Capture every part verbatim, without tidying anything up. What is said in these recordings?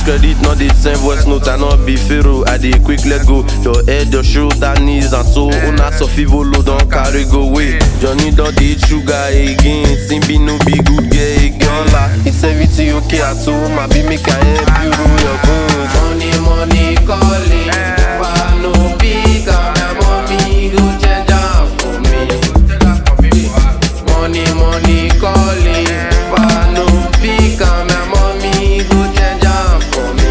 credit, not the same voice note. I not be pharaoh, I dey quick let go. Your head, your shoulder, knees and toe. Una sofivolo don't carry go away. Johnny don't eat sugar again. Simbi no be good girl again. La, it's everything okay at home. I be make I help you rule your bones. Money, money calling. Fa no big, my mommy go change am for me. Money, money calling. Fa no big, my mommy go change am for me.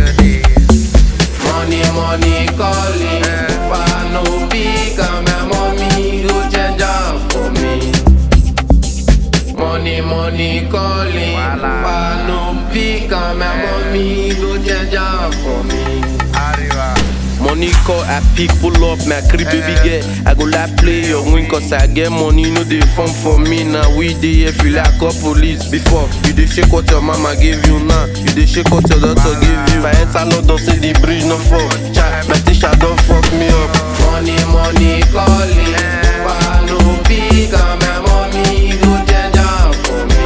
Money, money calling. Fa no big, my mommy go change am for me. Money, money calling. Fa no big, my mommy go change am for me. Money call, I pick, pull up, my crib baby girl. I go like play your win cause I get money, no dey fun for me. Now we dey here feel like a police. Before, you dey shake what your mama gave you now. You dey shake what your daughter gave you. If I enter London, say the bridge no fall. Child, my teacher don't fuck me up. Money, money calling. Fa no big, my mommy go change am for me.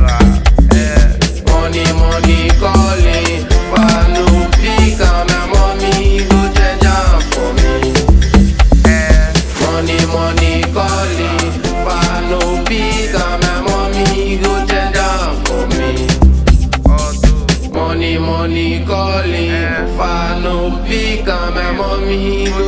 Money, money calling. Fa no big, my mommy go change am for me. Money, money calling. Fa no big, my mommy go change am for me. Money, money calling. Fa no big, my mommy go